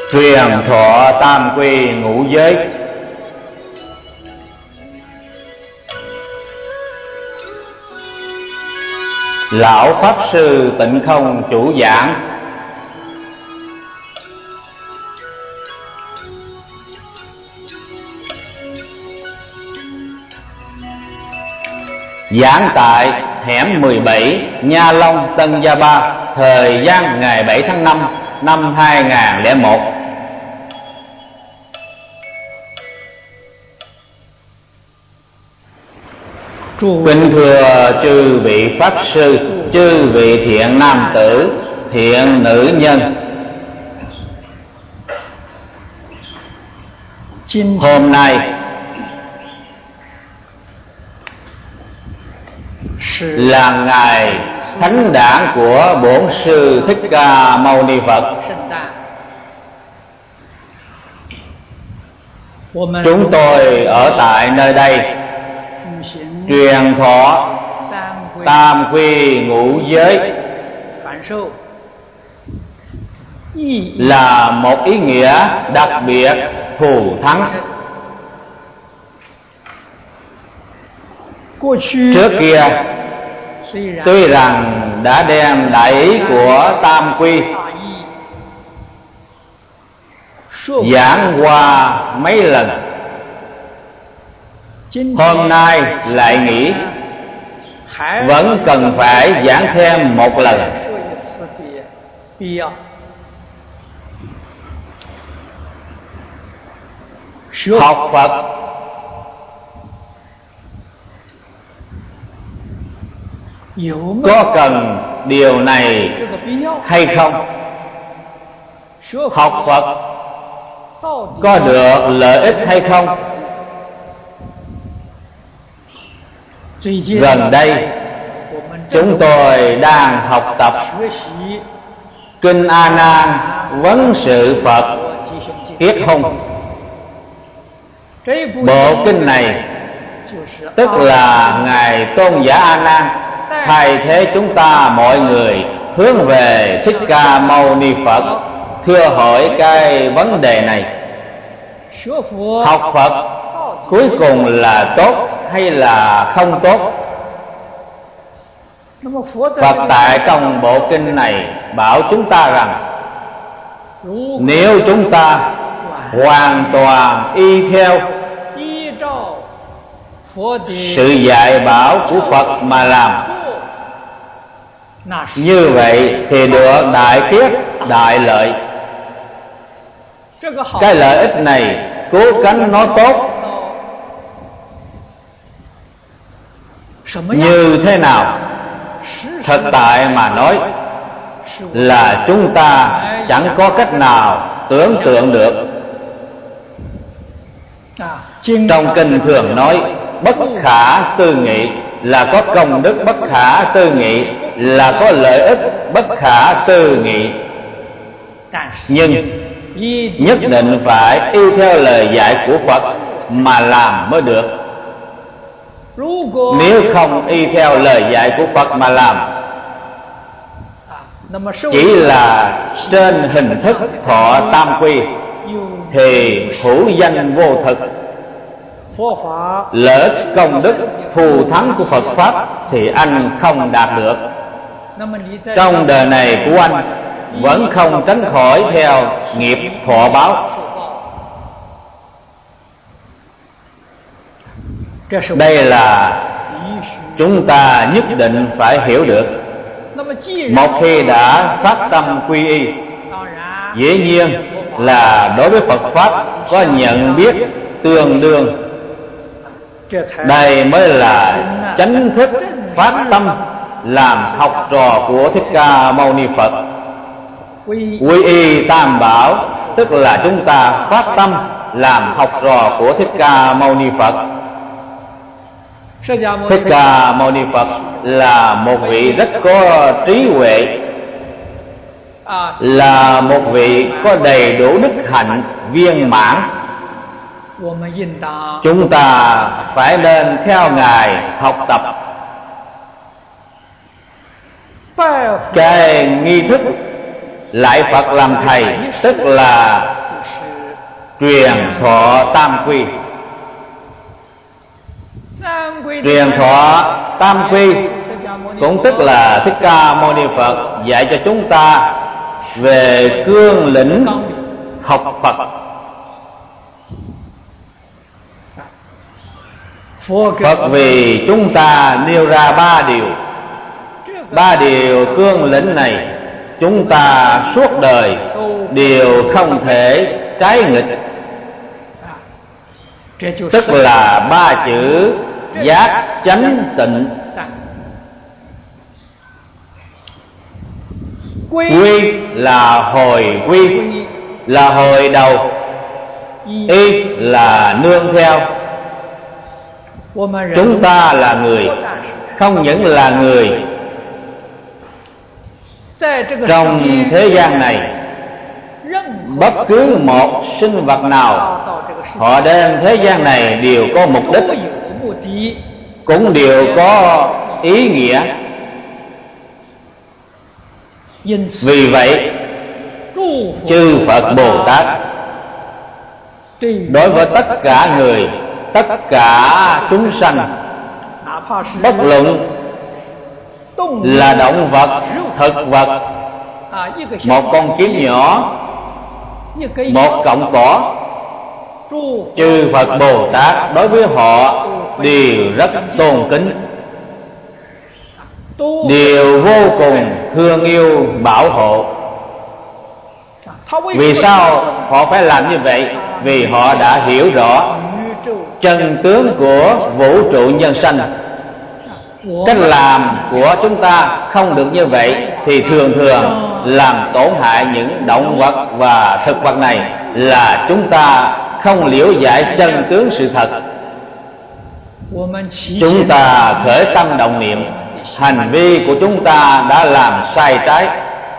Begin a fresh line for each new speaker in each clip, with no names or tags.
truyền thọ tam quy ngũ giới. Lão Pháp Sư Tịnh Không chủ giảng: giảng tại hẻm 17 Nha Long, Tân Gia Ba, thời gian ngày 7 tháng 5 năm 2001. Kính thưa chư vị Pháp Sư, chư vị thiện nam tử, thiện nữ nhân, hôm nay là ngày thánh đản của Bổn Sư Thích Ca Mâu Ni Phật. Chúng tôi ở tại nơi đây truyền thọ tam quy ngũ giới là một ý nghĩa đặc biệt thù thắng. Trước kia tuy rằng đã đem đại ý của tam quy giảng qua mấy lần, hôm nay lại nghĩ vẫn cần phải giảng thêm một lần. Học Phật có cần điều này hay không? Học Phật có được lợi ích hay không? Gần đây chúng tôi đang học tập Kinh A Nan Vấn Sự Phật Kiết Hung. Bộ kinh này tức là Ngài Tôn giả A Nan thay thế chúng ta mọi người hướng về Thích Ca Mâu Ni Phật thưa hỏi cái vấn đề này: học Phật cuối cùng là tốt hay là không tốt? Phật tại trong bộ kinh này bảo chúng ta rằng nếu chúng ta hoàn toàn y theo sự dạy bảo của Phật mà làm, như vậy thì được đại tiết đại lợi. Cái lợi ích này cố gắng nó tốt như thế nào? Thực tại mà nói là chúng ta chẳng có cách nào tưởng tượng được. Trong kinh thường nói bất khả tư nghị là có công đức, bất khả tư nghị là có lợi ích bất khả tư nghị. Nhưng nhất định phải y theo lời dạy của Phật mà làm mới được. Nếu không y theo lời dạy của Phật mà làm, chỉ là trên hình thức thọ tam quy thì hữu danh vô thực. Lợi ích công đức thù thắng của Phật Pháp thì anh không đạt được. Trong đời này của anh vẫn không tránh khỏi theo nghiệp thọ báo. Đây là chúng ta nhất định phải hiểu được. Một khi đã phát tâm quy y, dĩ nhiên là đối với Phật Pháp có nhận biết tương đương. Đây mới là chánh thức phát tâm làm học trò của Thích Ca Mâu Ni Phật. Quy y tam bảo tức là chúng ta phát tâm làm học trò của Thích Ca Mâu Ni Phật. Thích Ca Mâu Ni Phật là một vị rất có trí huệ, là một vị có đầy đủ đức hạnh viên mãn. Chúng ta phải nên theo Ngài học tập. Cái nghi thức lại Phật làm thầy tức là truyền thọ tam quy. Truyền thọ tam quy cũng tức là Thích Ca Mâu Ni Phật dạy cho chúng ta về cương lĩnh học Phật. Phật vì chúng ta nêu ra ba điều cương lĩnh này chúng ta suốt đời đều không thể trái nghịch, tức là ba chữ giác chánh tịnh. Quy là hồi quy, là hồi đầu. Y là nương theo. Chúng ta là người, không những là người. Trong thế gian này, bất cứ một sinh vật nào họ đến thế gian này đều có mục đích, cũng đều có ý nghĩa. Vì vậy, chư Phật Bồ Tát đối với tất cả người, tất cả chúng sanh, bất luận là động vật, thực vật, một con kiến nhỏ, một cọng cỏ, chư Phật Bồ Tát đối với họ đều rất tôn kính, đều vô cùng thương yêu bảo hộ. Vì sao họ phải làm như vậy? Vì họ đã hiểu rõ chân tướng của vũ trụ nhân sanh. Cách làm của chúng ta không được như vậy thì thường thường làm tổn hại những động vật và thực vật này, là chúng ta không liễu giải chân tướng sự thật. Chúng ta khởi tâm động niệm, hành vi của chúng ta đã làm sai trái.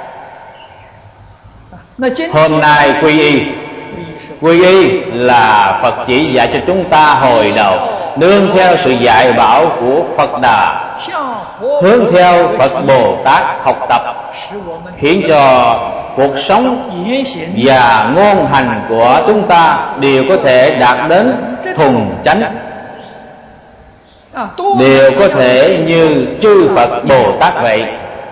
Hôm nay quy y là Phật chỉ dạy cho chúng ta hồi đầu, nương theo sự dạy bảo của Phật Đà, hướng theo Phật Bồ Tát học tập, khiến cho cuộc sống và ngôn hành của chúng ta đều có thể đạt đến thuần chánh, đều có thể như chư Phật Bồ Tát vậy.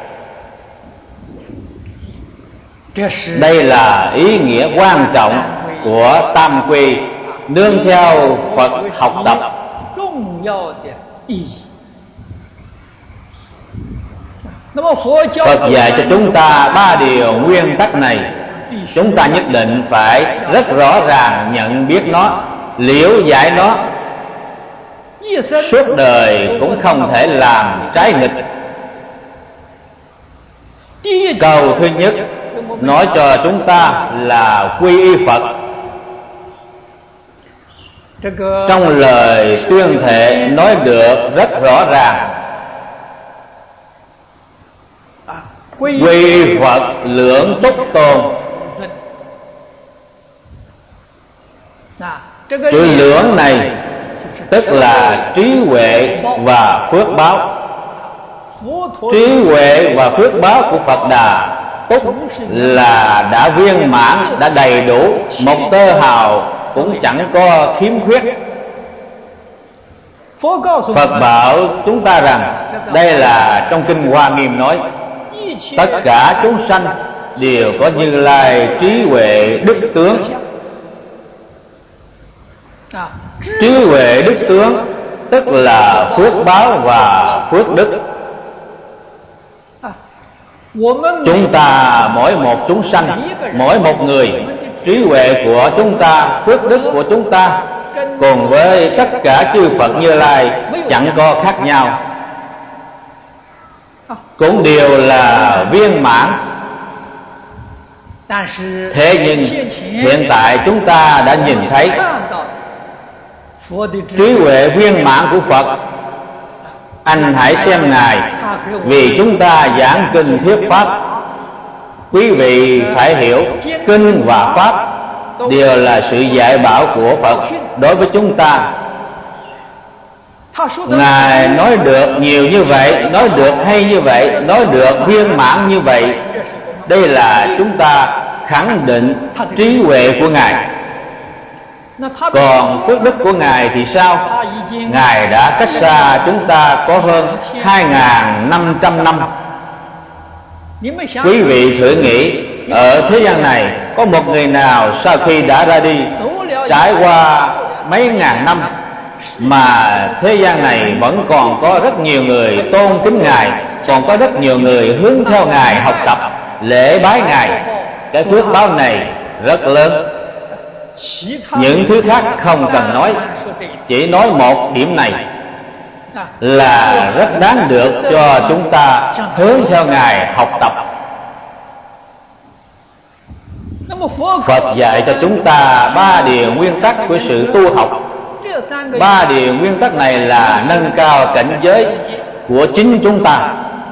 Đây là ý nghĩa quan trọng của tam quy, nương theo Phật học tập. Phật dạy cho chúng ta ba điều nguyên tắc này, chúng ta nhất định phải rất rõ ràng nhận biết nó, liễu giải nó, suốt đời cũng không thể làm trái nghịch. Câu thứ nhất nói cho chúng ta là quy y Phật. Trong lời tuyên thệ nói được rất rõ ràng: quy y Phật lưỡng túc tôn. Chữ lưỡng này tức là trí huệ và phước báo. Trí huệ và phước báo của Phật Đà Túc là đã viên mãn, đã đầy đủ, một tơ hào cũng chẳng có khiếm khuyết. Phật bảo chúng ta rằng, đây là trong Kinh Hoa Nghiêm nói, tất cả chúng sanh đều có Như Lai trí huệ đức tướng. Trí huệ đức tướng tức là phước báo và phước đức. Chúng ta mỗi một chúng sanh, mỗi một người, trí huệ của chúng ta, phước đức của chúng ta cùng với tất cả chư Phật Như Lai chẳng có khác nhau, cũng đều là viên mãn. Thế nhưng hiện tại chúng ta đã nhìn thấy trí huệ viên mãn của Phật. Anh hãy xem Ngài vì chúng ta giảng kinh thuyết pháp. Quý vị phải hiểu, kinh và pháp đều là sự dạy bảo của Phật đối với chúng ta. Ngài nói được nhiều như vậy, nói được hay như vậy, nói được viên mãn như vậy, đây là chúng ta khẳng định trí huệ của Ngài. Còn phước đức của Ngài thì sao? Ngài đã cách xa chúng ta có hơn 2.500 năm. Quý vị thử nghĩ, ở thế gian này có một người nào sau khi đã ra đi, trải qua mấy ngàn năm, mà thế gian này vẫn còn có rất nhiều người tôn kính Ngài, còn có rất nhiều người hướng theo Ngài, học tập, lễ bái Ngài. Cái phước báo này rất lớn. Những thứ khác không cần nói, chỉ nói một điểm này là rất đáng được cho chúng ta hướng theo Ngài, học tập. Phật dạy cho chúng ta 3 điều nguyên tắc của sự tu học. 3 điều nguyên tắc này là nâng cao cảnh giới của chính chúng ta.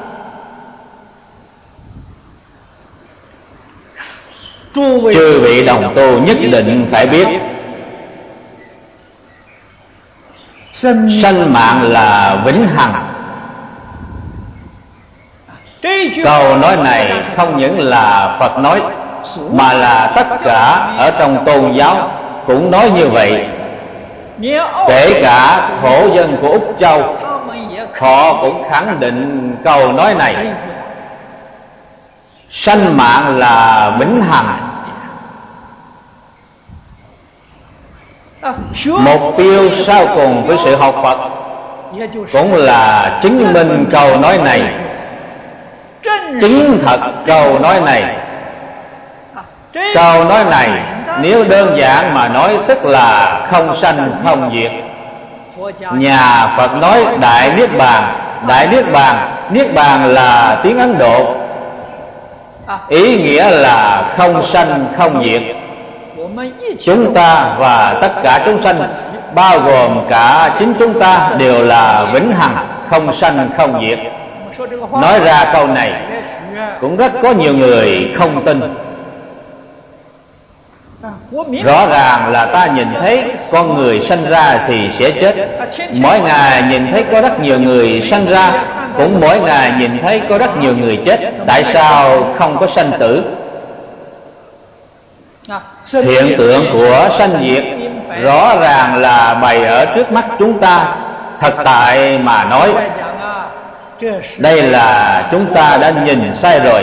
Chư vị đồng tu nhất định phải biết, sanh mạng là vĩnh hằng. Câu nói này không những là Phật nói, mà là tất cả ở trong tôn giáo cũng nói như vậy. Kể cả thổ dân của Úc Châu, họ cũng khẳng định câu nói này. Sanh mạng là vĩnh hằng. Mục tiêu sau cùng với sự học Phật cũng là chứng minh câu nói này, chứng thật câu nói này. Câu nói này nếu đơn giản mà nói tức là không sanh không diệt. Nhà Phật nói Đại Niết Bàn. Đại Niết Bàn, Niết Bàn là tiếng Ấn Độ, ý nghĩa là không sanh không diệt. Chúng ta và tất cả chúng sanh, bao gồm cả chính chúng ta, đều là vĩnh hằng, không sanh không diệt. Nói ra câu này cũng rất có nhiều người không tin. Rõ ràng là ta nhìn thấy con người sanh ra thì sẽ chết. Mỗi ngày nhìn thấy có rất nhiều người sanh ra, cũng mỗi ngày nhìn thấy có rất nhiều người chết. Tại sao không có sanh tử? Hiện tượng của sanh diệt rõ ràng là bày ở trước mắt chúng ta. Thật tại mà nói, đây là chúng ta đã nhìn sai rồi.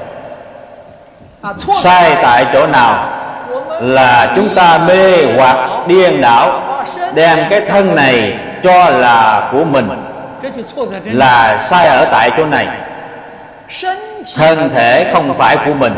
Sai tại chỗ nào? Là chúng ta mê hoặc điên đảo, đem cái thân này cho là của mình. Là sai ở tại chỗ này. Thân thể không phải của mình.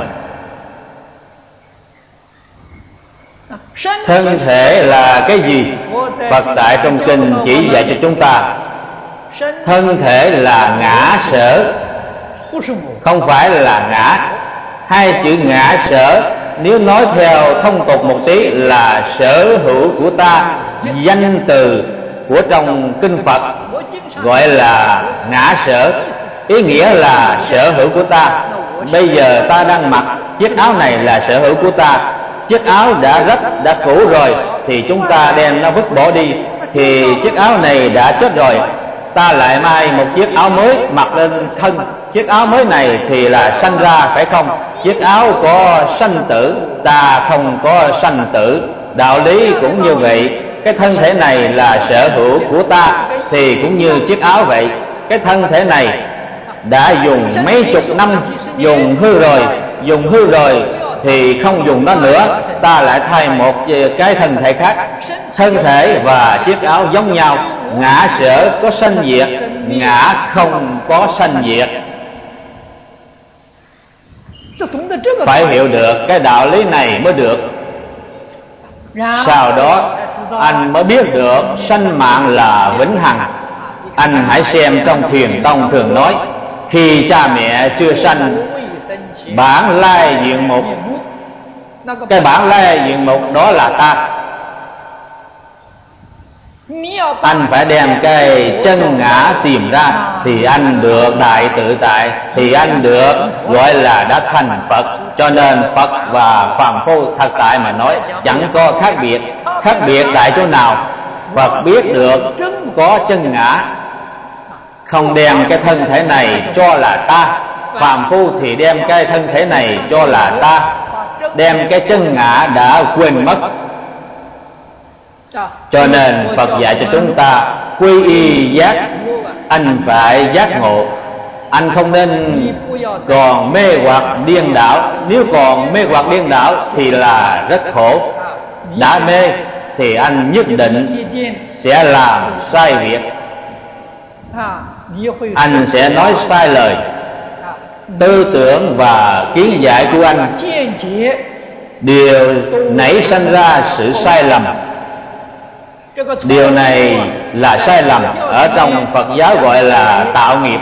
Thân thể là cái gì? Phật tại trong kinh chỉ dạy cho chúng ta, thân thể là ngã sở, không phải là ngã. Hai chữ ngã sở nếu nói theo thông tục một tí là sở hữu của ta. Danh từ của trong kinh Phật gọi là ngã sở, ý nghĩa là sở hữu của ta. Bây giờ ta đang mặc chiếc áo này là sở hữu của ta. Chiếc áo đã rách, đã cũ rồi thì chúng ta đem nó vứt bỏ đi, thì chiếc áo này đã chết rồi. Ta lại may một chiếc áo mới mặc lên thân. Chiếc áo mới này thì là sanh ra, phải không? Chiếc áo có sanh tử, ta không có sanh tử. Đạo lý cũng như vậy. Cái thân thể này là sở hữu của ta, thì cũng như chiếc áo vậy. Cái thân thể này đã dùng mấy chục năm, dùng hư rồi thì không dùng nó nữa, ta lại thay một cái thân thể khác. Thân thể và chiếc áo giống nhau. Ngã sở có sanh diệt, ngã không có sanh diệt. Phải hiểu được cái đạo lý này mới được. Sau đó anh mới biết được sanh mạng là vĩnh hằng. Anh hãy xem trong Thiền Tông thường nói, khi cha mẹ chưa sanh, bản lai diện mục. Cái bản lai diện mục đó là ta. Anh phải đem cái chân ngã tìm ra thì anh được đại tự tại, thì anh được gọi là đã thành Phật. Cho nên Phật và phàm phu thật tại mà nói chẳng có khác biệt. Khác biệt tại chỗ nào? Phật biết được có chân ngã, không đem cái thân thể này cho là ta. Phàm phu thì đem cái thân thể này cho là ta, đem cái chân ngã đã quên mất. Cho nên Phật dạy cho chúng ta quy y giác, anh phải giác ngộ. Anh không nên còn mê hoặc điên đảo. Nếu còn mê hoặc điên đảo thì là rất khổ. Đã mê thì anh nhất định sẽ làm sai việc. Anh sẽ nói sai lời. Tư tưởng và kiến giải của anh đều nảy sinh ra sự sai lầm. Điều này là sai lầm, ở trong Phật giáo gọi là tạo nghiệp.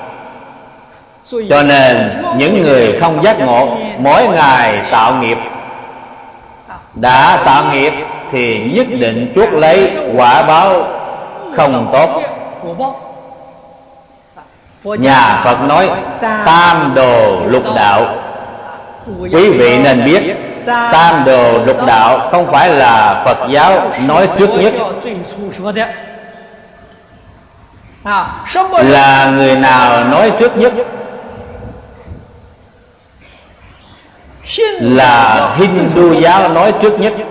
Cho nên những người không giác ngộ mỗi ngày tạo nghiệp. Đã tạo nghiệp thì nhất định chuốc lấy quả báo không tốt. Nhà Phật nói tam đồ lục đạo. Quý vị nên biết tam đồ lục đạo không phải là Phật giáo nói trước nhất. Là người nào nói trước nhất? Là Hindu giáo nói trước nhất.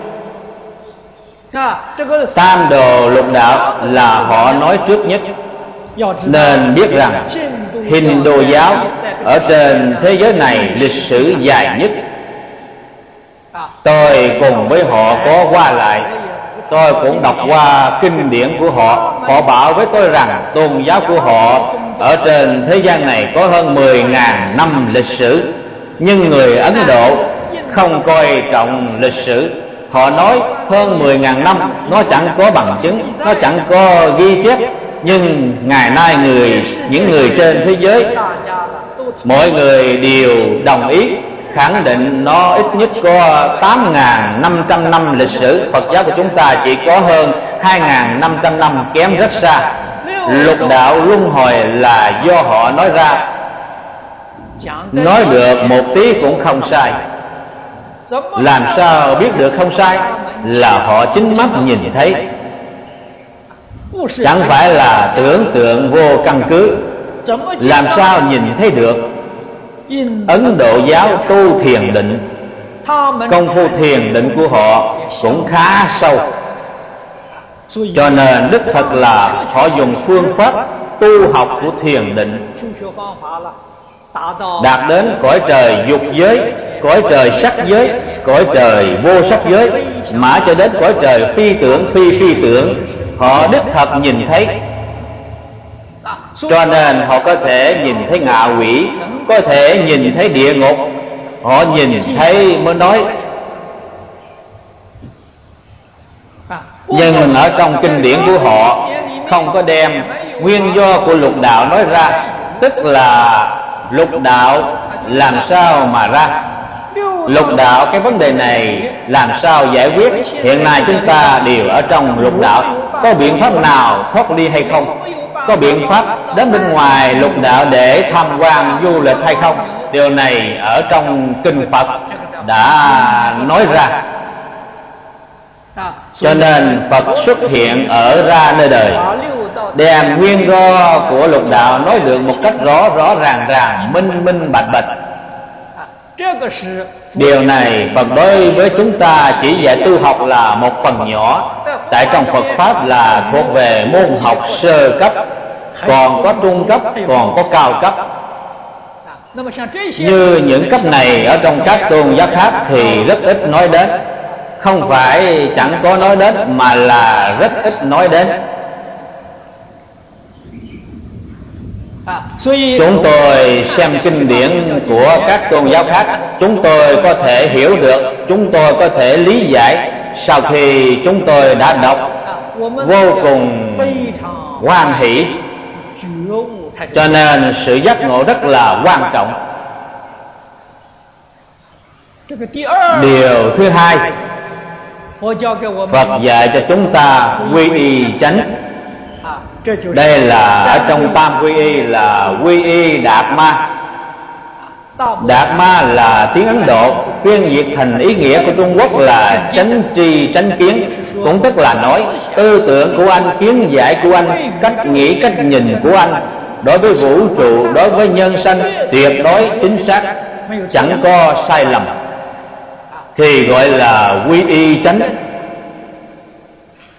Tam đồ lục đạo là họ nói trước nhất. Nên biết rằng Hindu giáo ở trên thế giới này lịch sử dài nhất. Tôi cùng với họ có qua lại, tôi cũng đọc qua kinh điển của họ. Họ bảo với tôi rằng tôn giáo của họ ở trên thế gian này có hơn 10.000 năm lịch sử. Nhưng người Ấn Độ không coi trọng lịch sử. Họ nói hơn 10.000 năm, nó chẳng có bằng chứng, nó chẳng có ghi chép. Nhưng ngày nay những người trên thế giới, mọi người đều đồng ý khẳng định nó ít nhất có 8.500 năm lịch sử. Phật giáo của chúng ta chỉ có hơn 2.500 năm, kém rất xa. Lục đạo luân hồi là do họ nói ra. Nói được một tí cũng không sai. Làm sao biết được không sai? Là họ chính mắt nhìn thấy, chẳng phải là tưởng tượng vô căn cứ. Làm sao nhìn thấy được? Ấn Độ giáo tu thiền định, công phu thiền định của họ cũng khá sâu. Cho nên đích thật là họ dùng phương pháp tu học của thiền định đạt đến cõi trời dục giới, cõi trời sắc giới, cõi trời vô sắc giới, mãi cho đến cõi trời phi tưởng, phi tưởng. Họ đích thật nhìn thấy. Cho nên họ có thể nhìn thấy ngạ quỷ, có thể nhìn thấy địa ngục. Họ nhìn thấy mới nói. Nhưng ở trong kinh điển của họ không có đem nguyên do của lục đạo nói ra. Tức là lục đạo làm sao mà ra? Lục đạo, cái vấn đề này làm sao giải quyết? Hiện nay chúng ta đều ở trong lục đạo. Có biện pháp nào thoát ly hay không? Có biện pháp đến bên ngoài lục đạo để tham quan du lịch hay không? Điều này ở trong kinh Phật đã nói ra. Cho nên Phật xuất hiện ở ra nơi đời, đem nguyên do của lục đạo nói được một cách rõ ràng, minh bạch. Điều này Phật đối với chúng ta chỉ dạy tu học là một phần nhỏ. Tại trong Phật Pháp là thuộc về môn học sơ cấp, còn có trung cấp, còn có cao cấp. Như những cấp này ở trong các tôn giáo khác thì rất ít nói đến. Không phải chẳng có nói đến, mà là rất ít nói đến. Chúng tôi xem kinh điển của các tôn giáo khác, chúng tôi có thể hiểu được, chúng tôi có thể lý giải. Sau khi chúng tôi đã đọc, vô cùng hoan hỷ. Cho nên sự giác ngộ rất là quan trọng. Điều thứ hai, Phật dạy cho chúng ta quy y chánh. Đây là ở trong tam quy y là quy y Đạt Ma. Đạt Ma là tiếng Ấn Độ, phiên dịch thành ý nghĩa của Trung Quốc là chánh tri chánh kiến. Cũng tức là nói tư tưởng của anh, kiến giải của anh, cách nghĩ, cách nhìn của anh đối với vũ trụ, đối với nhân sanh tuyệt đối chính xác, chẳng có sai lầm, thì gọi là quy y chánh.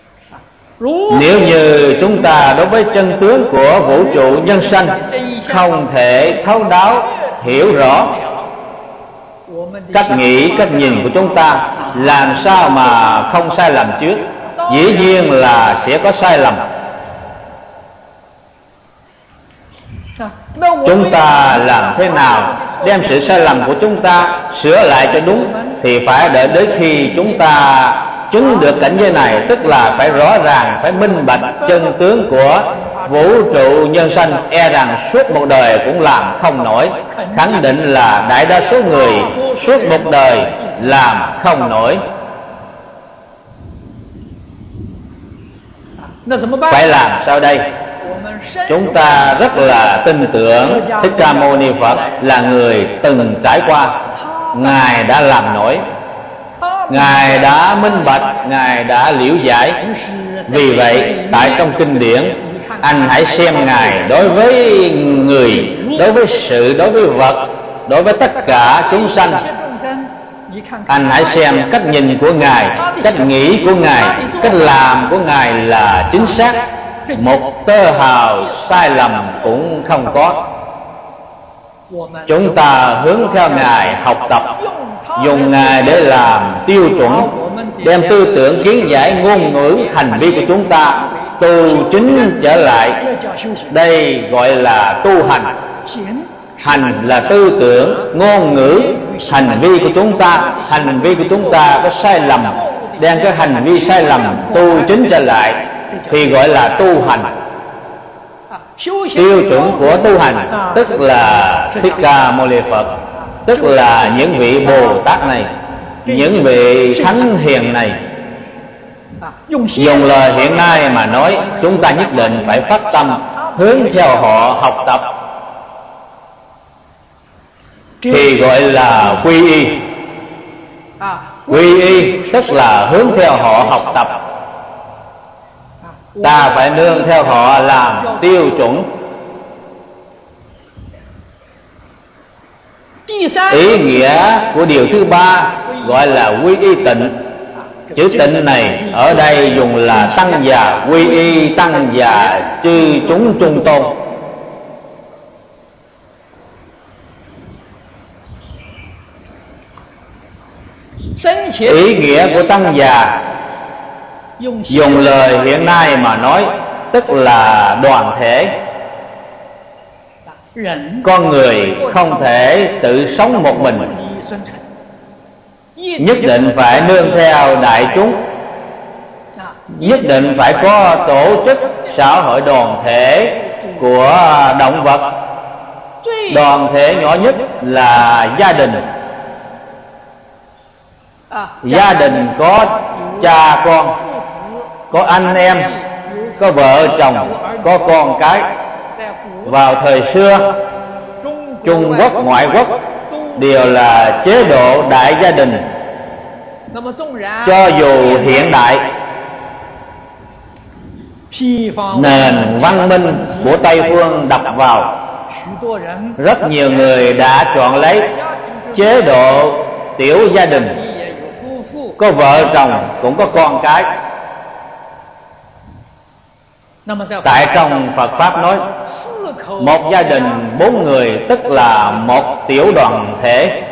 Nếu như chúng ta đối với chân tướng của vũ trụ nhân sanh không thể thấu đáo hiểu rõ, cách nghĩ cách nhìn của chúng ta làm sao mà không sai lầm trước? Dĩ nhiên là sẽ có sai lầm. Chúng ta làm thế nào đem sự sai lầm của chúng ta sửa lại cho đúng? Thì phải đợi đến khi chúng ta chứng được cảnh giới này, tức là phải rõ ràng, phải minh bạch chân tướng của vũ trụ nhân sanh. E rằng suốt một đời cũng làm không nổi. Khẳng định là đại đa số người suốt một đời làm không nổi. Phải làm sao đây? Chúng ta rất là tin tưởng Thích Ca Mâu Ni Phật là người từng trải qua. Ngài đã làm nổi, Ngài đã minh bạch, Ngài đã liễu giải. Vì vậy tại trong kinh điển, anh hãy xem Ngài đối với người, đối với sự, đối với vật, đối với tất cả chúng sanh. Anh hãy xem cách nhìn của Ngài, cách nghĩ của Ngài, cách làm của Ngài là chính xác, một tơ hào sai lầm cũng không có. Chúng ta hướng theo Ngài học tập, dùng Ngài để làm tiêu chuẩn, đem tư tưởng kiến giải ngôn ngữ hành vi của chúng ta tu chính trở lại. Đây gọi là tu hành. Hành là tư tưởng, ngôn ngữ, hành vi của chúng ta. Hành vi của chúng ta có sai lầm, đem cái hành vi sai lầm tu chính trở lại thì gọi là tu hành. Tiêu chuẩn của tu hành tức là Thích Ca Mâu Ni Phật, tức là những vị Bồ Tát này, những vị thánh hiền này. Dùng lời hiện nay mà nói, chúng ta nhất định phải phát tâm hướng theo họ học tập, thì gọi là quy y. Quy y tức là hướng theo họ học tập. Ta phải nương theo họ làm tiêu chuẩn. Ý nghĩa của điều thứ ba gọi là quy y tịnh. Chữ tịnh này ở đây dùng là tăng già, quy y tăng già chư chúng trung tôn. Ý nghĩa của tăng già dùng lời hiện nay mà nói tức là đoàn thể. Con người không thể tự sống một mình, nhất định phải nương theo đại chúng, nhất định phải có tổ chức xã hội đoàn thể của động vật. Đoàn thể nhỏ nhất là gia đình. Gia đình có cha con, có anh em, có vợ chồng, có con cái. Vào thời xưa, Trung Quốc, ngoại quốc đều là chế độ đại gia đình. Cho dù hiện đại, nền văn minh của Tây phương đập vào, rất nhiều người đã chọn lấy chế độ tiểu gia đình, có vợ chồng cũng có con cái. Tại trong Phật Pháp nói, một gia đình 4 người tức là một tiểu đoàn thể.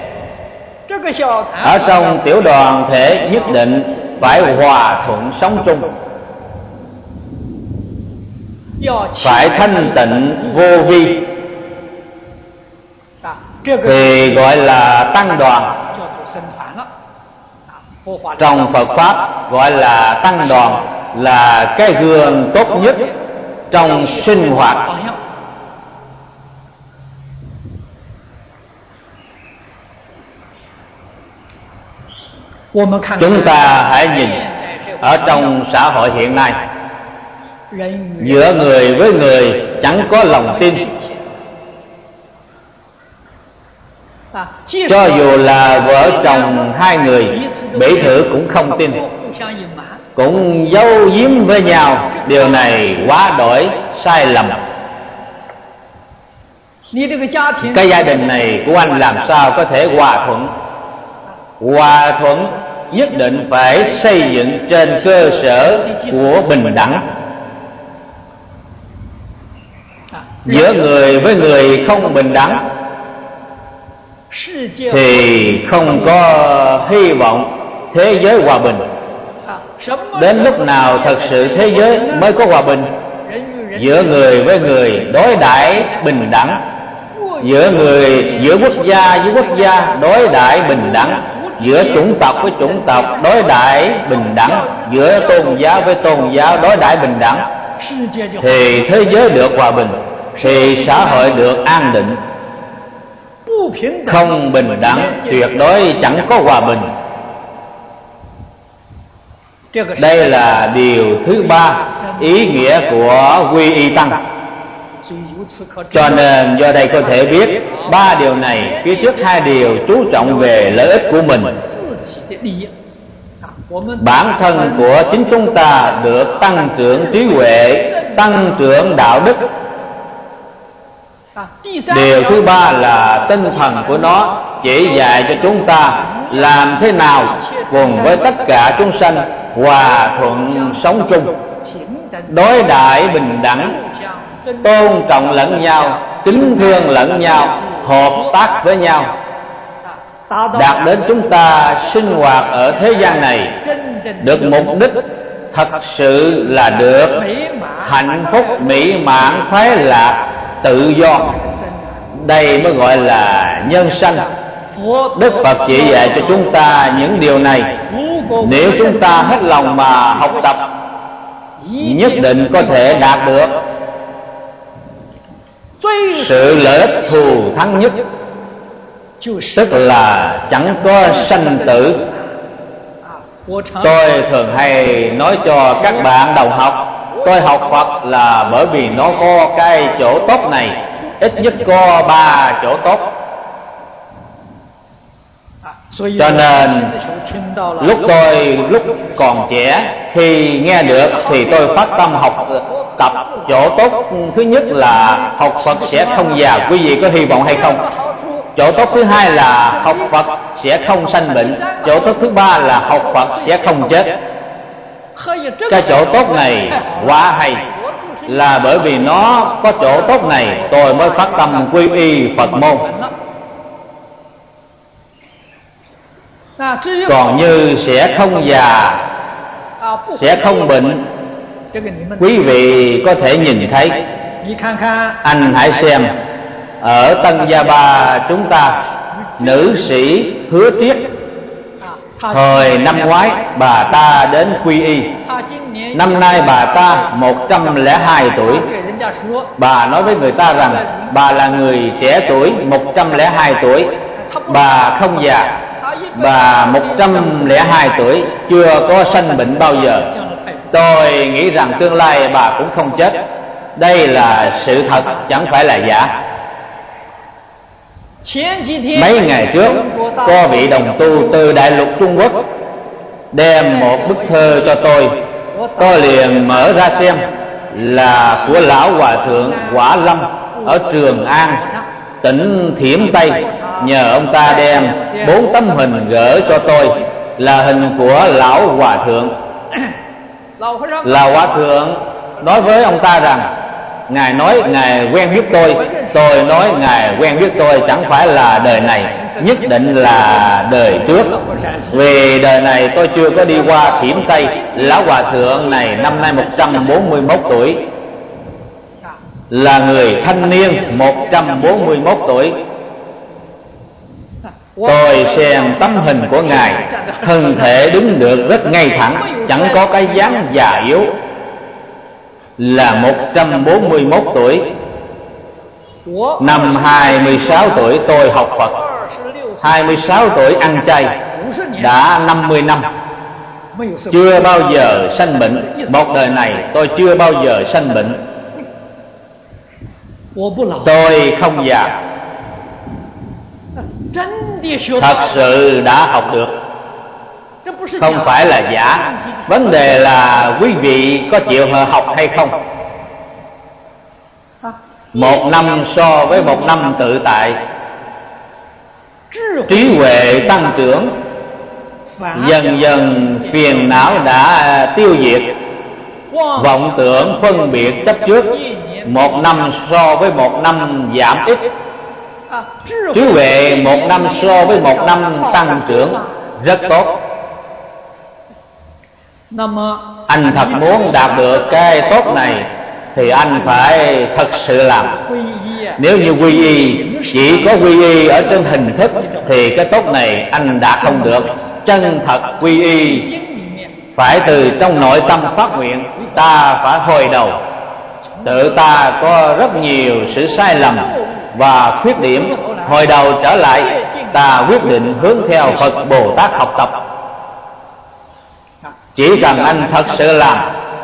Ở trong tiểu đoàn thể nhất định phải hòa thuận sống chung, phải thanh tịnh vô vi, thì gọi là tăng đoàn. Trong Phật Pháp gọi là tăng đoàn, là cái gương tốt nhất trong sinh hoạt. Chúng ta hãy nhìn ở trong xã hội hiện nay, giữa người với người chẳng có lòng tin. Cho dù là vợ chồng hai người bỉ thử cũng không tin, cũng giấu giếm với nhau. Điều này quá đổi sai lầm. Cái gia đình này của anh làm sao có thể hòa thuận? Hòa thuận nhất định phải xây dựng trên cơ sở của bình đẳng. Giữa người với người không bình đẳng thì không có hy vọng thế giới hòa bình. Đến lúc nào thật sự thế giới mới có hòa bình? Giữa người với người đối đãi bình đẳng, giữa quốc gia với quốc gia đối đãi bình đẳng, giữa chủng tộc với chủng tộc đối đãi bình đẳng, giữa tôn giáo với tôn giáo đối đãi bình đẳng, thì thế giới được hòa bình, thì xã hội được an định. Không bình đẳng tuyệt đối chẳng có hòa bình. Đây là điều thứ ba, ý nghĩa của quy y tăng. Cho nên do đây có thể biết ba điều này, phía trước hai điều chú trọng về lợi ích của mình. Bản thân của chính chúng ta được tăng trưởng trí huệ, tăng trưởng đạo đức. Điều thứ ba là tinh thần của nó chỉ dạy cho chúng ta làm thế nào cùng với tất cả chúng sanh hòa thuận sống chung, đối đãi bình đẳng, tôn trọng lẫn nhau, kính thương lẫn nhau, hợp tác với nhau, đạt đến chúng ta sinh hoạt ở thế gian này được mục đích thật sự là được hạnh phúc mỹ mãn, khoái lạc, tự do. Đây mới gọi là nhân sanh. Đức Phật chỉ dạy cho chúng ta những điều này. Nếu chúng ta hết lòng mà học tập, nhất định có thể đạt được sự lợi ích thù thắng nhất, tức là chẳng có sanh tử. Tôi thường hay nói cho các bạn đồng học, tôi học Phật là bởi vì nó có cái chỗ tốt này, ít nhất có 3 chỗ tốt. Cho nên lúc còn trẻ, khi nghe được thì tôi phát tâm học tập. Chỗ tốt thứ nhất là học Phật sẽ không già. Quý vị có hy vọng hay không? Chỗ tốt thứ hai là học Phật sẽ không sanh bệnh. Chỗ tốt thứ ba là học Phật sẽ không chết. Cái chỗ tốt này quá hay, là bởi vì nó có chỗ tốt này tôi mới phát tâm quy y Phật môn. Còn như sẽ không già, sẽ không bệnh, quý vị có thể nhìn thấy. Anh hãy xem, ở Tân Gia Ba chúng ta, nữ sĩ Hứa Triết, thời năm ngoái bà ta đến quy y. Năm nay bà ta 102 tuổi. Bà nói với người ta rằng bà là người trẻ tuổi 102 tuổi, bà không già. Bà 102 tuổi chưa có sanh bệnh bao giờ. Tôi nghĩ rằng tương lai bà cũng không chết. Đây là sự thật, chẳng phải là giả. Mấy ngày trước có vị đồng tu từ Đại lục Trung Quốc đem một bức thơ cho tôi liền mở ra xem, là của lão hòa thượng Quả Lâm ở Trường An, tỉnh Thiểm Tây. Nhờ ông ta đem 4 tấm hình gửi cho tôi, là hình của lão hòa thượng. Lão hòa thượng nói với ông ta rằng, Ngài nói Ngài quen biết tôi nói Ngài quen biết tôi chẳng phải là đời này, nhất định là đời trước. Vì đời này tôi chưa có đi qua Thiểm Tây. Lão hòa thượng này năm nay 141 tuổi, là người thanh niên 141 tuổi. Tôi xem tấm hình của Ngài, thân thể đứng được rất ngay thẳng, chẳng có cái dáng già yếu, là 141 tuổi. Năm 26 tuổi tôi học Phật, 26 tuổi ăn chay, đã 50 năm, chưa bao giờ sanh bệnh. Một đời này tôi chưa bao giờ sanh bệnh. Tôi không già, thật sự đã học được, không phải là giả. Vấn đề là quý vị có chịu học hay không. 1 năm so với 1 năm tự tại, trí huệ tăng trưởng, Dần dần phiền não đã tiêu diệt, vọng tưởng phân biệt chấp trước, một năm so với một năm giảm ít, trí huệ một năm so với một năm tăng trưởng rất tốt. Anh thật muốn đạt được cái tốt này thì anh phải thật sự làm. Nếu như quy y chỉ có quy y ở trên hình thức thì cái tốt này anh đạt không được. Chân thật quy y phải từ trong nội tâm phát nguyện. Ta phải hồi đầu, tự ta có rất nhiều sự sai lầm và khuyết điểm, hồi đầu trở lại ta quyết định hướng theo Phật Bồ Tát học tập. Chỉ cần anh thật sự làm,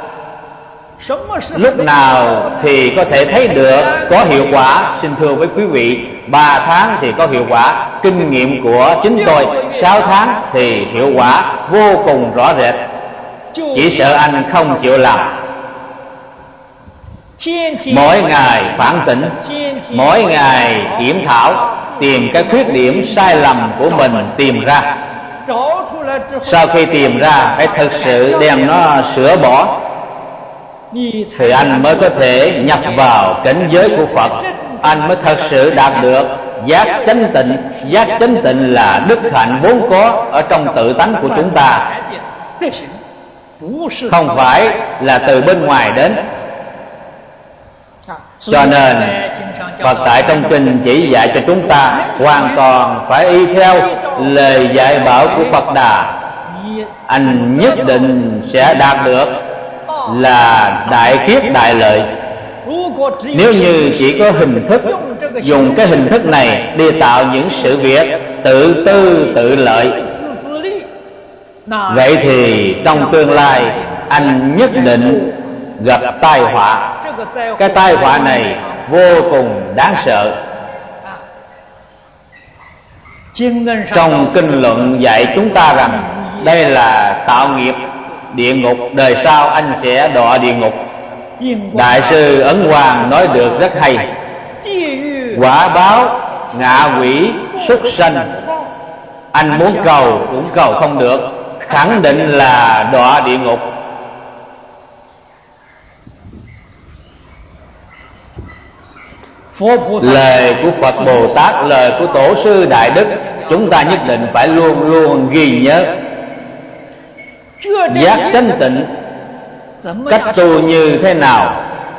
lúc nào thì có thể thấy được có hiệu quả. Xin thưa với quý vị, 3 tháng thì có hiệu quả, kinh nghiệm của chính tôi 6 tháng thì hiệu quả vô cùng rõ rệt. Chỉ sợ anh không chịu làm. Mỗi ngày phản tỉnh, mỗi ngày kiểm thảo, tìm cái khuyết điểm sai lầm của mình tìm ra. Sau khi tìm ra phải thực sự đem nó sửa bỏ thì anh mới có thể nhập vào cảnh giới của Phật. Anh mới thật sự đạt được giác chánh tịnh. Giác chánh tịnh là đức hạnh vốn có ở trong tự tánh của chúng ta, không phải là từ bên ngoài đến. Cho nên Phật tại trong kinh chỉ dạy cho chúng ta hoàn toàn phải y theo lời dạy bảo của Phật Đà. Anh nhất định sẽ đạt được là đại kiết đại lợi. Nếu như chỉ có hình thức, dùng cái hình thức này đi tạo những sự việc tự tư tự lợi, vậy thì trong tương lai anh nhất định gặp tai họa. Cái tai họa này vô cùng đáng sợ. Trong kinh luận dạy chúng ta rằng đây là tạo nghiệp địa ngục, đời sau anh sẽ đọa địa ngục. Đại sư Ấn Hoàng nói được rất hay: quả báo ngạ quỷ súc sanh, anh muốn cầu cũng cầu không được, khẳng định là đọa địa ngục. Lời của Phật Bồ Tát, lời của Tổ sư Đại Đức, chúng ta nhất định phải luôn luôn ghi nhớ. Giác chánh tịnh cách tu như thế nào?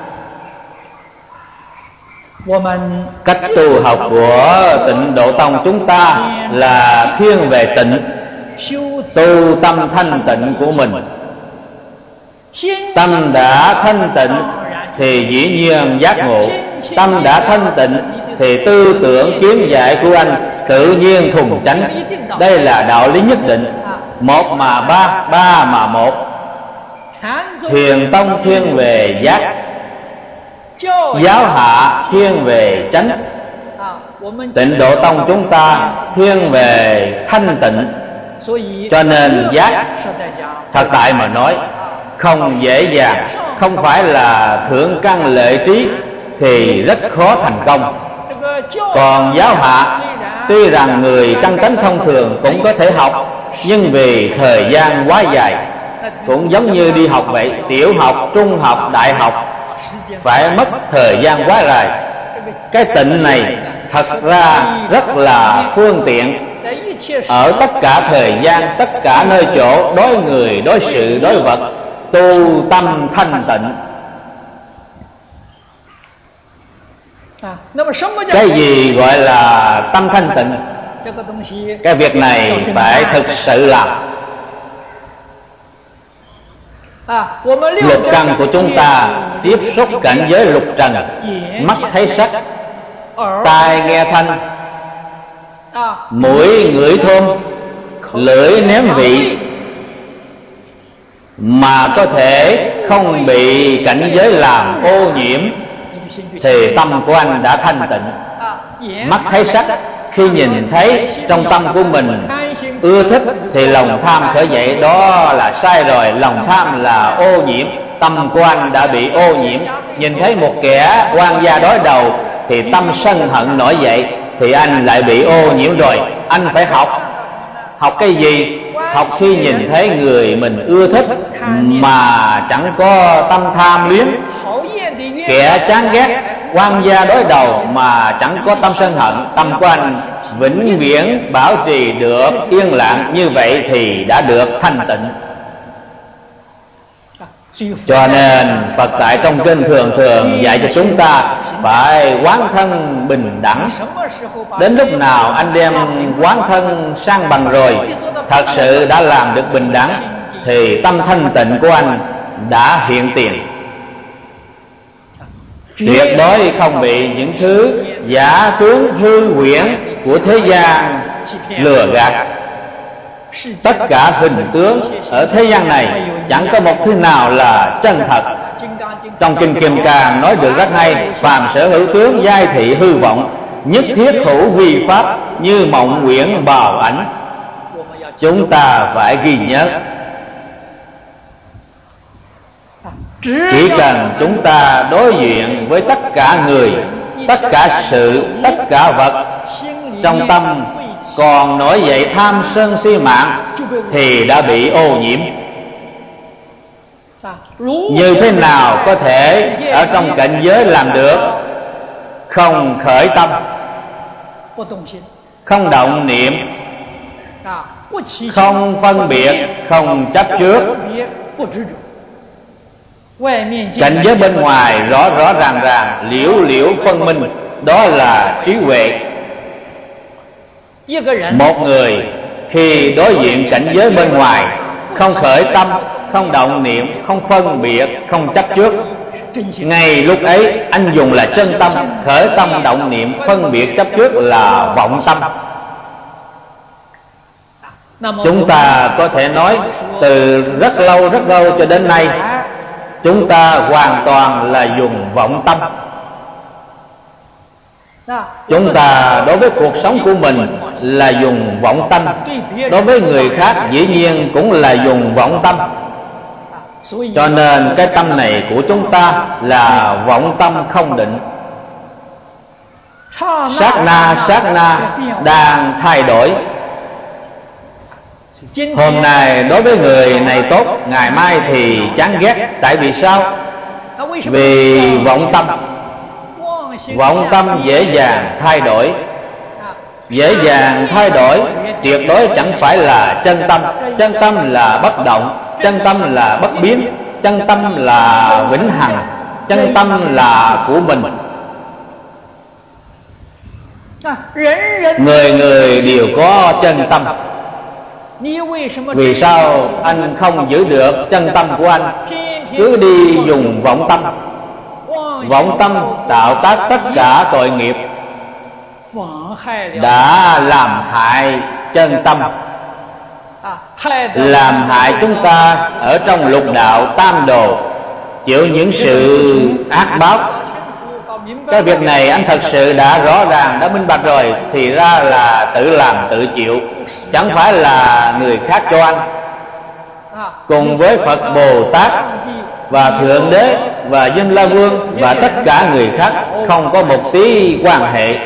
Cách tu học của Tịnh Độ Tông chúng ta là thiên về tịnh, tu tâm thanh tịnh của mình. Tâm đã thanh tịnh thì dĩ nhiên giác ngộ. Tâm đã thanh tịnh thì tư tưởng kiến giải của anh tự nhiên thuần chánh. Đây là đạo lý nhất định. Một mà ba, ba mà một. Thiền tông thiên về giác, giáo hạ thiên về chánh. Tịnh Độ Tông chúng ta thiên về thanh tịnh. Cho nên giác thật tại mà nói không dễ dàng, không phải là thượng căn lợi trí thì rất khó thành công. Còn giáo hạ tuy rằng người căn tánh thông thường cũng có thể học, nhưng vì thời gian quá dài, cũng giống như đi học vậy, tiểu học, trung học, đại học phải mất thời gian quá dài. Cái tịnh này thật ra rất là phương tiện ở tất cả thời gian, tất cả nơi chỗ, đối người, đối sự, đối vật, tu tâm thanh tịnh. Cái gì gọi là tâm thanh tịnh? Cái việc này phải thực sự làm. Lục căn của chúng ta tiếp xúc cảnh giới lục trần: mắt thấy sắc, tai nghe thanh, mũi ngửi thơm, lưỡi nếm vị, mà có thể không bị cảnh giới làm ô nhiễm thì tâm của anh đã thanh tịnh. Mắt thấy sắc, khi nhìn thấy trong tâm của mình ưa thích thì lòng tham khởi dậy, đó là sai rồi. Lòng tham là ô nhiễm, tâm của anh đã bị ô nhiễm. Nhìn thấy một kẻ oan gia đối đầu thì tâm sân hận nổi dậy thì anh lại bị ô nhiễm rồi. Anh phải học. Học cái gì? học khi nhìn thấy người mình ưa thích mà chẳng có tâm tham luyến, kẻ chán ghét quan gia đối đầu mà chẳng có tâm sân hận, tâm của anh vĩnh viễn bảo trì được yên lặng, như vậy thì đã được thanh tịnh. Cho nên Phật tại trong kinh thường thường dạy cho chúng ta phải quán thân bình đẳng. Đến lúc nào anh đem quán thân sang bằng rồi, thật sự đã làm được bình đẳng, thì tâm thanh tịnh của anh đã hiện tiền. Tuyệt đối không bị những thứ giả tướng hư huyễn của thế gian lừa gạt. Tất cả hình tướng ở thế gian này chẳng có một thứ nào là chân thật. Trong kinh Kim Cang nói được rất hay: phàm sở hữu tướng giai thị hư vọng, nhất thiết thủ vi pháp, như mộng huyễn bào ảnh. Chúng ta phải ghi nhớ, chỉ cần chúng ta đối diện với tất cả người, tất cả sự, tất cả vật, trong tâm còn nổi dậy tham sân si mạng thì đã bị ô nhiễm. Như thế nào có thể ở trong cảnh giới làm được không khởi tâm, không động niệm, không phân biệt, không chấp trước? Cảnh giới bên ngoài rõ rõ ràng ràng, liễu liễu phân minh, đó là trí huệ. Một người khi đối diện cảnh giới bên ngoài, không khởi tâm, không động niệm, không phân biệt, không chấp trước, ngay lúc ấy anh dùng là chân tâm. Khởi tâm động niệm phân biệt chấp trước là vọng tâm. Chúng ta có thể nói từ rất lâu cho đến nay, chúng ta hoàn toàn là dùng vọng tâm. Chúng ta đối với cuộc sống của mình là dùng vọng tâm, đối với người khác dĩ nhiên cũng là dùng vọng tâm. Cho nên cái tâm này của chúng ta là vọng tâm không định, sát na đang thay đổi. Hôm nay đối với người này tốt, ngày mai thì chán ghét. Tại vì sao? Vì vọng tâm. Vọng tâm dễ dàng thay đổi, dễ dàng thay đổi, tuyệt đối chẳng phải là chân tâm. Chân tâm là bất động, chân tâm là bất biến, chân tâm là vĩnh hằng, chân tâm là của mình. Người người đều có chân tâm. Vì sao anh không giữ được chân tâm của anh, cứ đi dùng vọng tâm? Vọng tâm tạo tác tất cả tội nghiệp, đã làm hại chân tâm, làm hại chúng ta ở trong lục đạo tam đồ, chịu những sự ác báo. Cái việc này anh thật sự đã rõ ràng, đã minh bạch rồi, thì ra là tự làm tự chịu, chẳng phải là người khác cho anh. Cùng với Phật Bồ Tát và Thượng Đế và Diêm La Vương và tất cả người khác không có một tí quan hệ.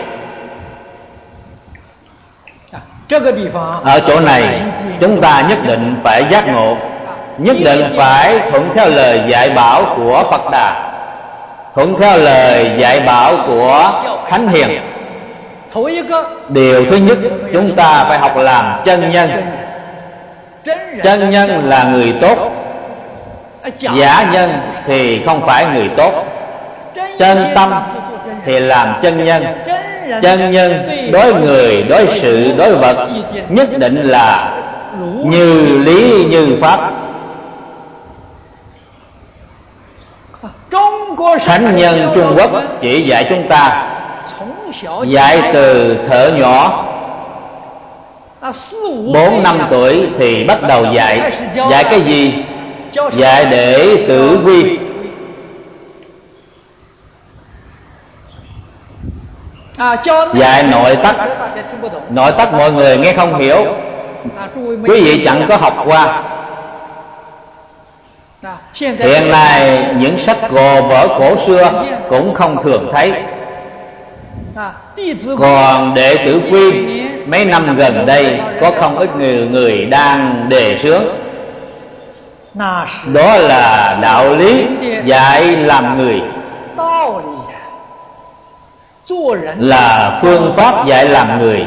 Ở chỗ này chúng ta nhất định phải giác ngộ, nhất định phải thuận theo lời dạy bảo của Phật Đà, thuận theo lời dạy bảo của Thánh Hiền. Điều thứ nhất, chúng ta phải học làm chân nhân. Chân nhân là người tốt, giả nhân thì không phải người tốt. Chân tâm thì làm chân nhân. Chân nhân đối người, đối sự, đối vật nhất định là như lý như pháp. Thánh nhân Trung Quốc chỉ dạy chúng ta, dạy từ thở nhỏ, 4-5 tuổi thì bắt đầu dạy. Dạy cái gì? Dạy để tử vi. Dạy nội tắc. Nội tắc mọi người nghe không hiểu, quý vị chẳng có học qua. Hiện nay những sách gồ vở cổ xưa cũng không thường thấy. Còn đệ tử quy mấy năm gần đây có không ít người đang đề xướng. Đó là đạo lý dạy làm người, là phương pháp dạy làm người.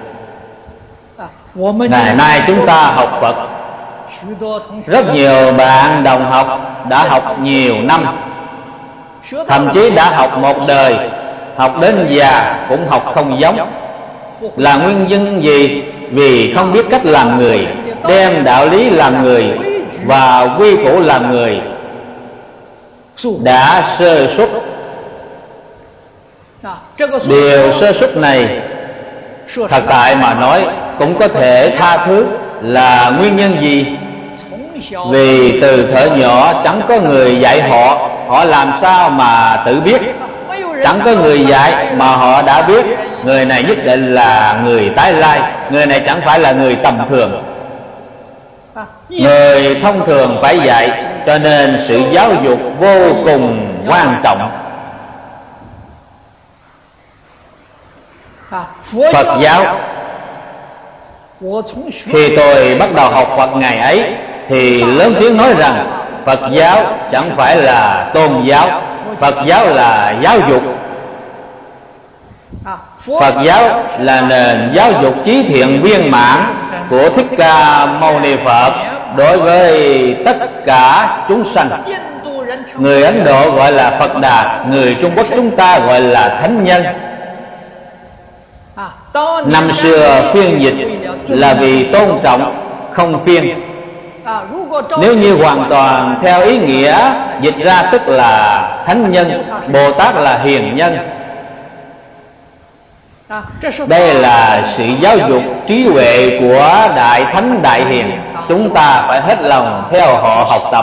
Ngày nay chúng ta học Phật, rất nhiều bạn đồng học đã học nhiều năm, thậm chí đã học một đời, học đến già cũng học không giống. Là nguyên nhân gì? Vì không biết cách làm người, đem đạo lý làm người và quy củ làm người đã sơ suất. Điều sơ suất này thật tại mà nói cũng có thể tha thứ. Là nguyên nhân gì? Vì từ thuở nhỏ chẳng có người dạy họ, họ làm sao mà tự biết. Chẳng có người dạy mà họ đã biết người này nhất định là người tái lai, người này chẳng phải là người tầm thường. Người thông thường phải dạy, cho nên sự giáo dục vô cùng quan trọng. Phật giáo, khi tôi bắt đầu học Phật ngày ấy thì lớn tiếng nói rằng Phật giáo chẳng phải là tôn giáo, Phật giáo là giáo dục. Phật giáo là nền giáo dục trí thiện viên mãn của Thích Ca Mâu Ni Phật đối với tất cả chúng sanh. Người Ấn Độ gọi là Phật Đà, người Trung Quốc chúng ta gọi là Thánh Nhân. Năm xưa phiên dịch là vì tôn trọng, không phiên. Nếu như hoàn toàn theo ý nghĩa dịch ra tức là Thánh Nhân, Bồ Tát là Hiền Nhân. Đây là sự giáo dục trí huệ của Đại Thánh Đại Hiền. Chúng ta phải hết lòng theo họ học tập,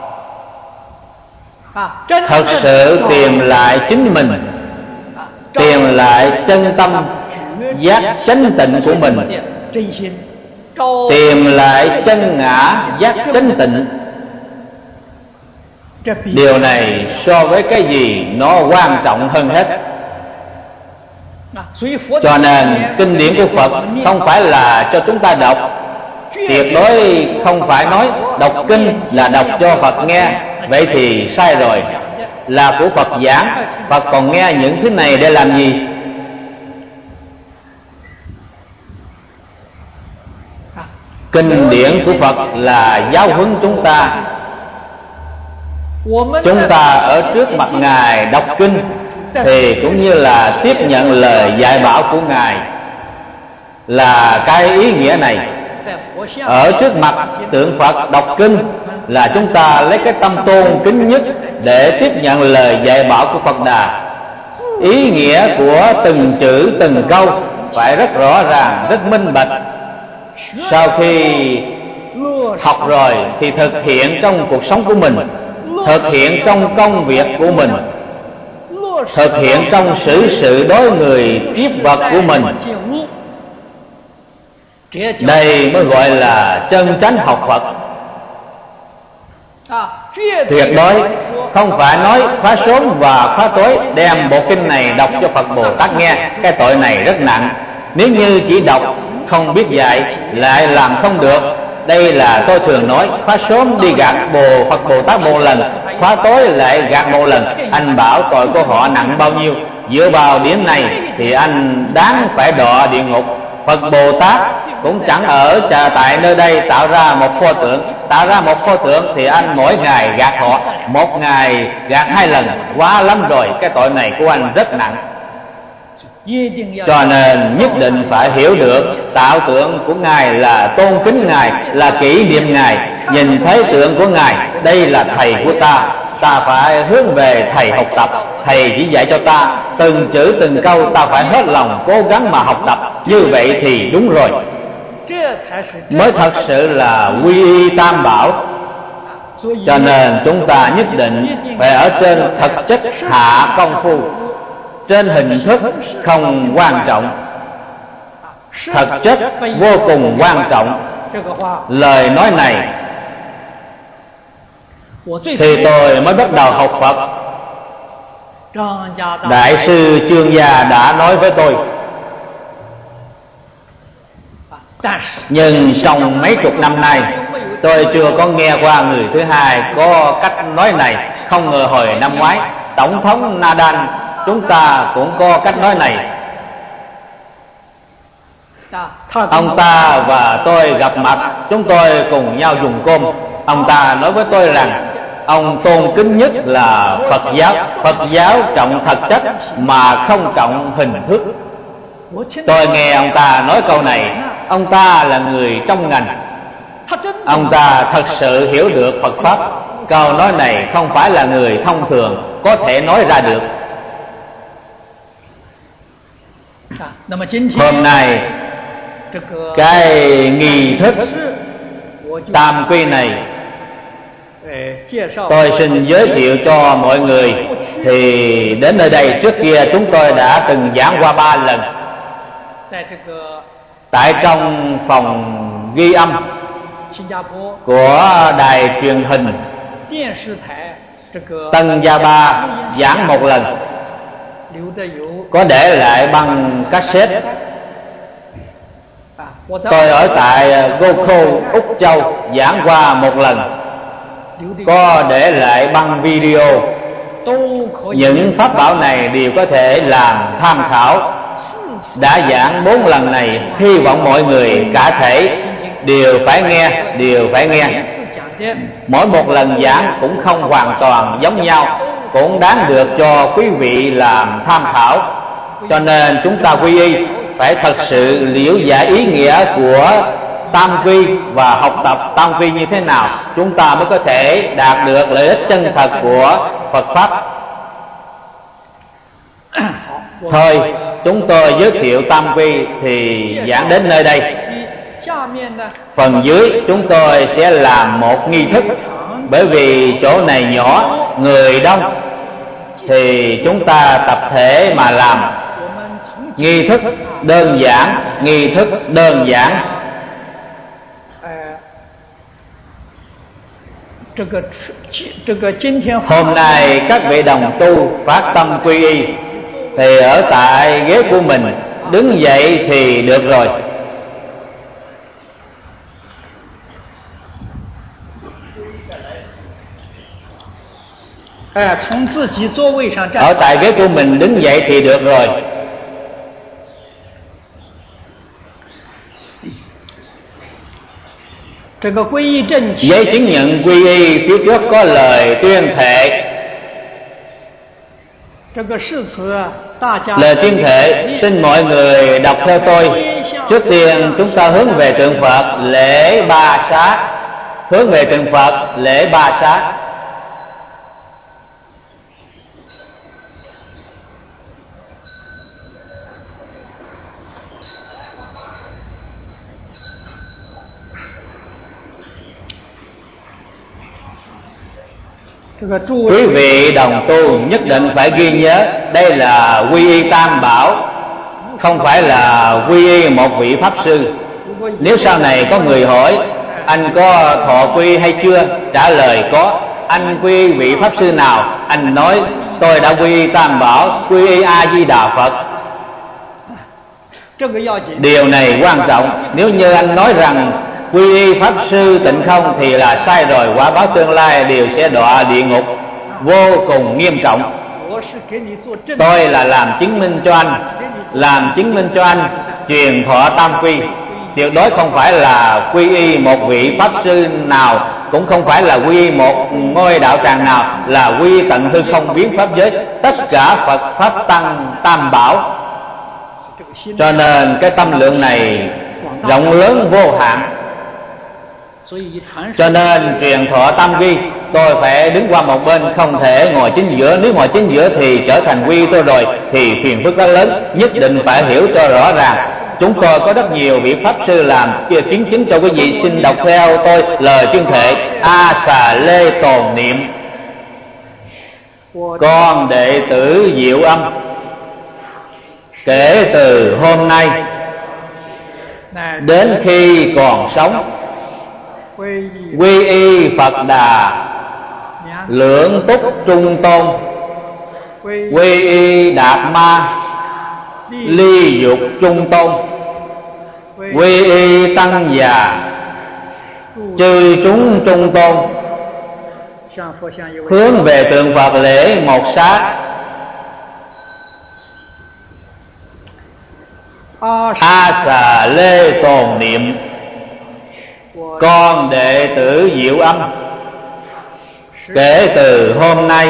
thật sự tìm lại chính mình, tìm lại chân tâm giác chánh tịnh của mình, tìm lại chân ngã giác chánh tịnh. Điều này so với cái gì nó quan trọng hơn hết. Cho nên kinh điển của Phật không phải là cho chúng ta đọc. Tuyệt đối không phải nói đọc kinh là đọc cho Phật nghe, vậy thì sai rồi. Là của Phật giảng, Phật còn nghe những thứ này để làm gì? Kinh điển của Phật là giáo huấn chúng ta. Chúng ta ở trước mặt Ngài đọc kinh thì cũng như là tiếp nhận lời dạy bảo của Ngài, là cái ý nghĩa này. Ở trước mặt tượng Phật đọc kinh là chúng ta lấy cái tâm tôn kính nhất để tiếp nhận lời dạy bảo của Phật Đà. Ý nghĩa của từng chữ từng câu phải rất rõ ràng, rất minh bạch. Sau khi học rồi thì thực hiện trong cuộc sống của mình, thực hiện trong công việc của mình, thực hiện trong xử sự đối người tiếp vật của mình. Đây mới gọi là chân chánh học Phật. Tuyệt đối không phải nói khóa sớm và khóa tối đem bộ kinh này đọc cho Phật Bồ Tát nghe, cái tội này rất nặng. Nếu như chỉ đọc không biết dạy lại làm không được. Đây là tôi thường nói, khóa sớm đi gạt Phật Bồ Tát một lần, khóa tối lại gạt một lần. Anh bảo tội của họ nặng bao nhiêu? Dựa vào điểm này thì anh đáng phải đọa địa ngục. Phật Bồ Tát cũng chẳng ở tại nơi đây tạo ra một pho tượng. Tạo ra một pho tượng thì anh mỗi ngày gạt họ, một ngày gạt 2 lần, quá lắm rồi. Cái tội này của anh rất nặng. Cho nên nhất định phải hiểu được tạo tượng của Ngài là tôn kính Ngài, là kỷ niệm Ngài. Nhìn thấy tượng của Ngài, đây là thầy của ta, ta phải hướng về thầy học tập. Thầy chỉ dạy cho ta từng chữ từng câu, ta phải hết lòng cố gắng mà học tập. Như vậy thì đúng rồi, mới thật sự là quy y tam bảo. Cho nên chúng ta nhất định phải ở trên thực chất hạ công phu. Trên hình thức không quan trọng, thực chất vô cùng quan trọng. Lời nói này thì tôi mới bắt đầu học Phật. Đại sư Chương Gia đã nói với tôi, Nhưng trong mấy chục năm nay tôi chưa có nghe qua người thứ hai có cách nói này. Không ngờ hồi năm ngoái Tổng thống Nadal chúng ta cũng có cách nói này. Ông ta và tôi gặp mặt, chúng tôi cùng nhau dùng cơm. Ông ta nói với tôi rằng ông tôn kính nhất là Phật giáo. Phật giáo trọng thật chất mà không trọng hình thức. Tôi nghe ông ta nói câu này. Ông ta là người trong ngành. Ông ta thật sự hiểu được Phật Pháp. Câu nói này không phải là người thông thường có thể nói ra được. Hôm nay cái nghi thức tam quy này tôi xin giới thiệu cho mọi người. Thì đến nơi đây trước kia chúng tôi đã từng giảng qua 3 lần. Tại trong phòng ghi âm của đài truyền hình Tân Gia Ba giảng 1 lần, có để lại bằng cassette. Tôi ở tại Goko, Úc Châu giảng qua 1 lần, có để lại bằng video. Những pháp bảo này đều có thể làm tham khảo. Đã giảng 4 lần này, hy vọng mọi người cả thể đều phải nghe. Mỗi một lần giảng cũng không hoàn toàn giống nhau, cũng đáng được cho quý vị làm tham khảo. Cho nên chúng ta quy y phải thật sự liễu giải ý nghĩa của tam quy và học tập tam quy như thế nào, chúng ta mới có thể đạt được lợi ích chân thật của Phật Pháp. Thôi, chúng tôi giới thiệu tam quy thì giảng đến nơi đây. Phần dưới chúng tôi sẽ làm một nghi thức. Bởi vì chỗ này nhỏ, người đông, thì chúng ta tập thể mà làm. Nghi thức đơn giản. Hôm nay các vị đồng tu phát tâm quy y thì ở tại ghế của mình, đứng dậy thì được rồi. Ở tại ghế của mình đứng dậy thì được rồi. Giấy chứng nhận quy y phía trước có lời tuyên thệ. Lời tuyên thệ xin mọi người đọc theo tôi. Trước tiên chúng ta hướng về tượng Phật lễ 3 xá. Hướng về tượng Phật lễ 3 xá. Quý vị đồng tu nhất định phải ghi nhớ, đây là quy y tam bảo, không phải là quy y một vị pháp sư. Nếu sau này có người hỏi anh có thọ quy hay chưa, trả lời có. Anh quy y vị pháp sư nào? Anh nói tôi đã quy y tam bảo, quy y A Di Đà Phật. Điều này quan trọng. Nếu như anh nói rằng quy y pháp sư Tịnh Không thì là sai rồi, quả báo tương lai đều sẽ đọa địa ngục, vô cùng nghiêm trọng. Tôi là làm chứng minh cho anh, truyền thọ tam quy. Tuyệt đối không phải là quy y một vị pháp sư nào, cũng không phải là quy y một ngôi đạo tràng nào, là quy y tận hư không biến pháp giới, tất cả Phật pháp tăng tam bảo. Cho nên cái tâm lượng này rộng lớn vô hạn. Cho nên truyền thọ tam quy tôi phải đứng qua một bên, không thể ngồi chính giữa. Nếu ngồi chính giữa thì trở thành quy tôi rồi, thì phiền phức rất lớn. Nhất định phải hiểu cho rõ ràng. Chúng tôi có rất nhiều vị pháp sư làm kiến chứng cho quý vị. Xin đọc theo tôi lời tuyên thệ. A Xà Lê tồn niệm: con đệ tử Diệu Âm kể từ hôm nay đến khi còn sống quy y Phật Đà, Lượng Túc Trung Tôn, quy y Đạt Ma, Ly Dục Trung Tôn, quy y tăng già, chư chúng trung tôn, hướng về tượng Phật lễ một sát. A Xà Lê tồn niệm, con đệ tử Diệu Âm, kể từ hôm nay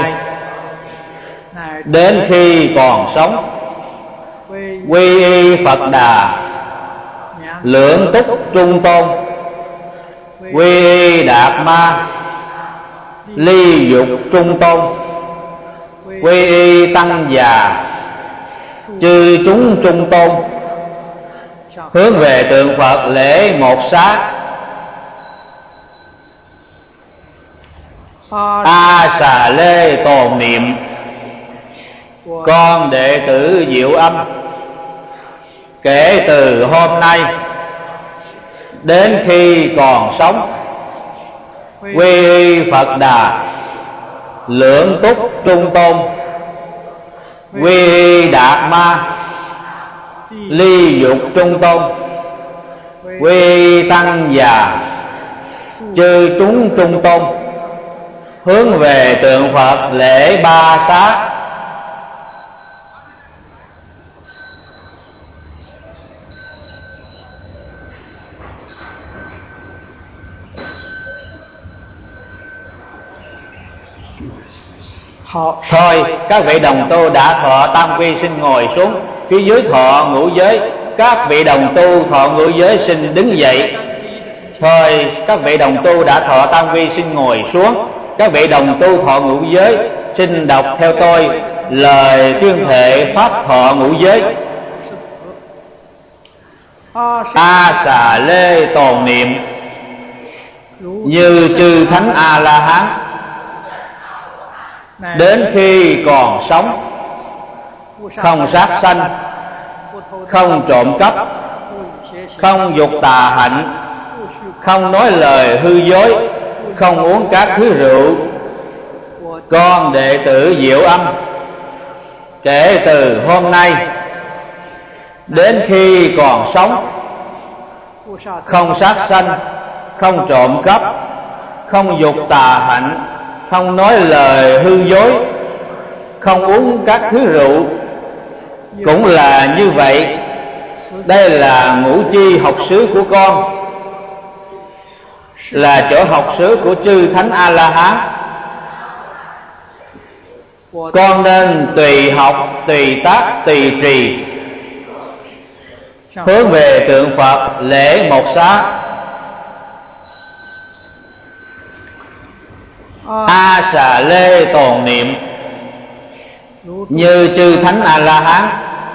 đến khi còn sống, quy y Phật Đà, lưỡng túc trung tôn, quy y Đạt Ma, ly dục trung tôn, quy y Tăng già, chư chúng trung tôn, hướng về tượng Phật lễ một sát. A Xà Lê tồn niệm, con đệ tử Diệu Âm, kể từ hôm nay đến khi còn sống, quy y Phật Đà, lưỡng túc trung tôn, quy y Đạt Ma, ly dục trung tôn, quy y Tăng già, chư chúng trung tôn, hướng về tượng Phật lễ ba sát. Thôi các vị đồng tu đã thọ tam quy xin ngồi xuống. Phía dưới thọ ngũ giới, các vị đồng tu thọ ngũ giới xin đứng dậy. Thôi các vị đồng tu đã thọ tam quy xin ngồi xuống. Các vị đồng tu thọ ngũ giới xin đọc theo tôi lời tuyên thệ pháp thọ ngũ giới. A Xà Lê tồn niệm, như chư thánh A La Hán, đến khi còn sống, không sát sanh, không trộm cắp, không dục tà hạnh, không nói lời hư dối, không uống các thứ rượu. Con đệ tử Diệu Âm, kể từ hôm nay đến khi còn sống, không sát sanh, không trộm cắp, không dục tà hạnh, không nói lời hư dối, không uống các thứ rượu. Cũng là như vậy. Đây là ngũ chi học xứ của con, là chỗ học xứ của chư thánh A La Hán. Con nên tùy học, tùy tác, tùy trì, hướng về tượng Phật lễ một sát. A Xà Lê tồn niệm, như chư thánh A La Hán,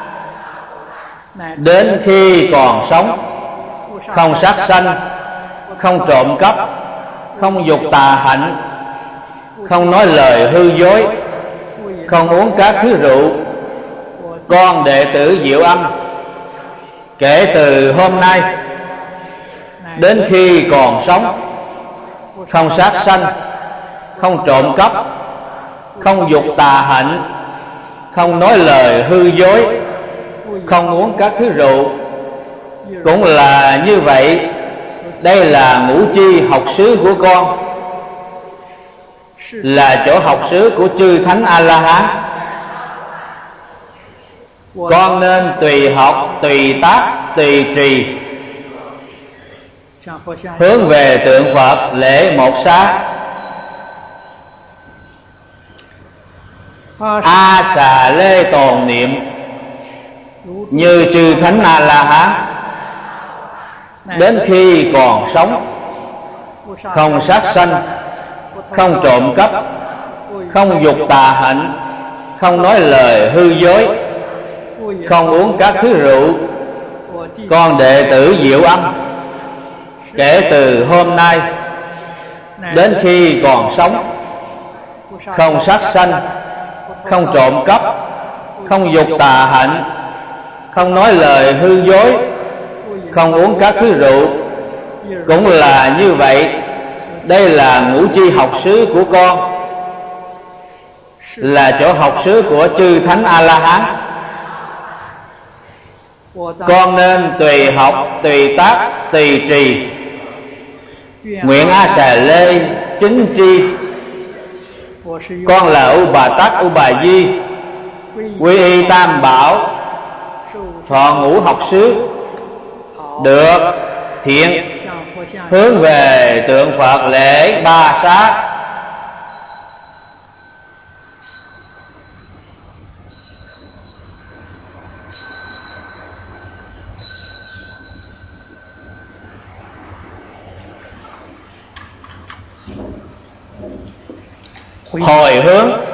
đến khi còn sống, không sát sanh, không trộm cắp, không dục tà hạnh, không nói lời hư dối, không uống các thứ rượu. Con đệ tử Diệu Âm, kể từ hôm nay đến khi còn sống, không sát sanh, không trộm cắp, không dục tà hạnh, không nói lời hư dối, không uống các thứ rượu. Cũng là như vậy. Đây là ngũ chi học xứ của con, là chỗ học xứ của chư thánh A La Hán. Con nên tùy học, tùy tác, tùy trì, hướng về tượng Phật lễ một sát. A Xà Lê tồn niệm, như chư thánh A La Hán, đến khi còn sống, không sát sanh, không trộm cắp, không dục tà hạnh, không nói lời hư dối, không uống các thứ rượu. Con đệ tử Diệu Âm, kể từ hôm nay đến khi còn sống, không sát sanh, không trộm cắp, không dục tà hạnh, không nói lời hư dối, không uống các thứ rượu. Cũng là như vậy. Đây là ngũ chi học xứ của con, là chỗ học xứ của chư thánh A La Hán. con nên tùy học, tùy tác, tùy trì. Nguyện A Xà Lê chính tri. Con là U Bà Tát U Bà Di, quy y Tam Bảo, thọ ngũ học xứ, được thiện hướng về tượng Phật lễ Ba Sát. Hồi hướng